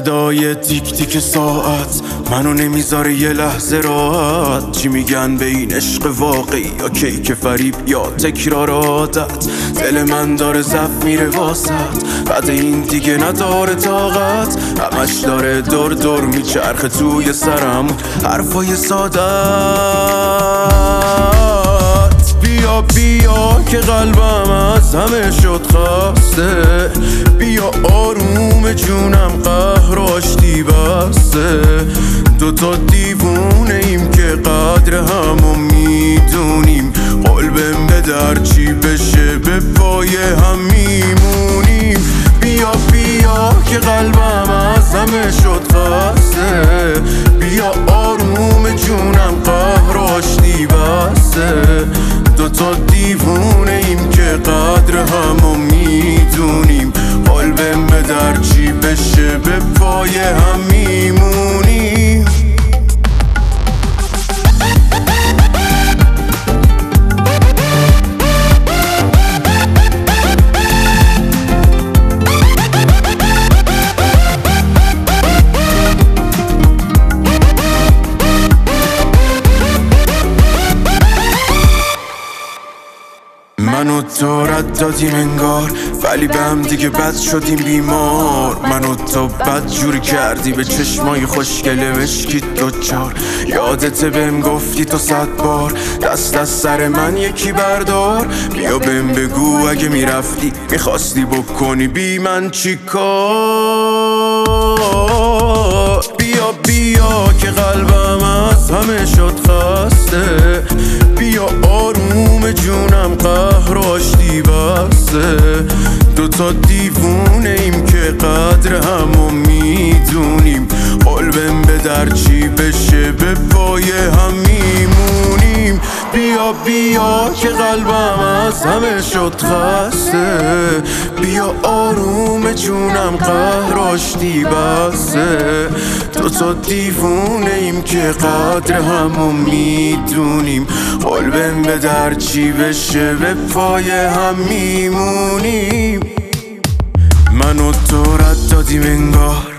صدای تیک تیک ساعت منو نمیذاره یه لحظه راحت. چی میگن به این عشق واقعی یا کیک فریب یا تکرار عادت؟ دل من داره زف میره واسط، بعد این دیگه نداره طاقت. همش داره دور دور میچرخه توی سرم حرفای سادت. بیا بیا که قلبم از همه شد خسته، بیا آروم جونم قهر و آشتی بسته. دوتا دیوونه ایم که قدر همو میدونیم، قلبم به در چی بشه به پای هم میمونیم. بیا بیا که قلبم از همه شد خسته، بیا آروم جونم قهر و آشتی بسته. دوتا دیوونه ایم که قدر همو میدونیم، قلبم به در چی بشه به پای هم میمونیم. منو تو رد دادیم انگار، ولی به هم دیگه بد شدیم بیمار. منو تو بد جوری کردی، به چشمای خوشگله مشکید دوچار. یادت بهم گفتی تو 100 بار دست از سر من یکی بردار. بیا بهم بگو اگه میرفتی میخواستی بکنی بی من چی کار. بیا بیا که قلبم از همه شد خسته، بیا آروم جونم قهر و آشتی بسته. دوتا دیوونه ایم که قدر همو میدونیم، قلبم به در چی بشه به پای هم میمونیم. بیا بیا که قلبم از همه شد خسته، بیا آروم جونم قهر و آشتی بسته. دوتا دیوونه ایم که قدر همو میدونیم، قلبم به در چی بشه به پای هم میمونیم. منو تو رد دادیم انگار،